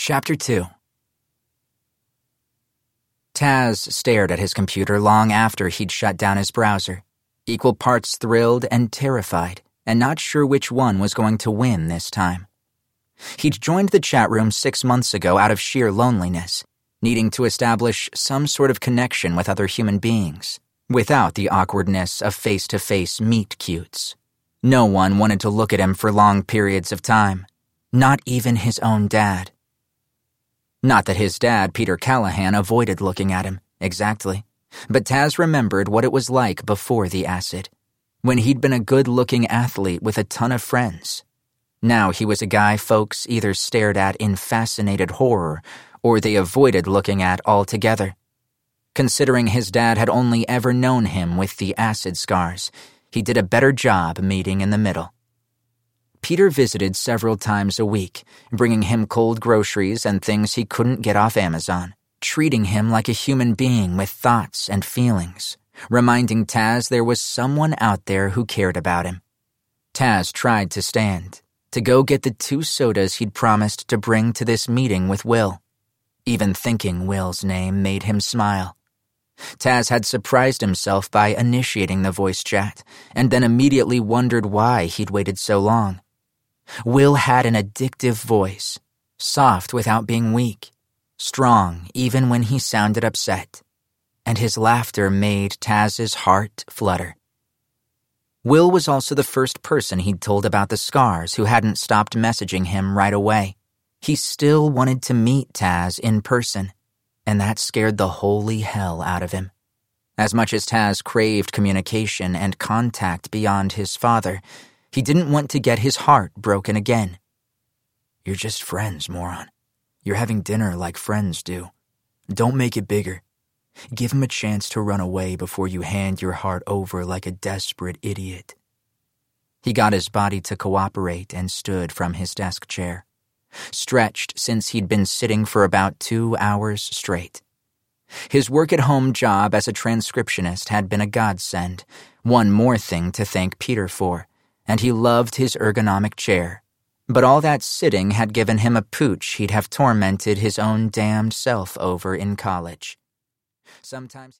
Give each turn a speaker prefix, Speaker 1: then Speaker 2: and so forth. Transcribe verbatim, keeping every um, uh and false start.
Speaker 1: Chapter two. Taz stared at his computer long after he'd shut down his browser, equal parts thrilled and terrified, and not sure which one was going to win this time. He'd joined the chat room six months ago out of sheer loneliness, needing to establish some sort of connection with other human beings, without the awkwardness of face-to-face meet-cutes. No one wanted to look at him for long periods of time, not even his own dad. Not that his dad, Peter Callahan, avoided looking at him, exactly, but Taz remembered what it was like before the acid, when he'd been a good-looking athlete with a ton of friends. Now he was a guy folks either stared at in fascinated horror or they avoided looking at altogether. Considering his dad had only ever known him with the acid scars, he did a better job meeting in the middle. Peter visited several times a week, bringing him cold groceries and things he couldn't get off Amazon, treating him like a human being with thoughts and feelings, reminding Taz there was someone out there who cared about him. Taz tried to stand, to go get the two sodas he'd promised to bring to this meeting with Will. Even thinking Will's name made him smile. Taz had surprised himself by initiating the voice chat, and then immediately wondered why he'd waited so long. Will had an addictive voice, soft without being weak, strong even when he sounded upset, and his laughter made Taz's heart flutter. Will was also the first person he'd told about the scars who hadn't stopped messaging him right away. He still wanted to meet Taz in person, and that scared the holy hell out of him. As much as Taz craved communication and contact beyond his father, he didn't want to get his heart broken again. "You're just friends, moron. You're having dinner like friends do. Don't make it bigger. Give him a chance to run away before you hand your heart over like a desperate idiot." He got his body to cooperate and stood from his desk chair, stretched since he'd been sitting for about two hours straight. His work-at-home job as a transcriptionist had been a godsend, one more thing to thank Peter for, and he loved his ergonomic chair. But all that sitting had given him a pooch he'd have tormented his own damned self over in college. Sometimes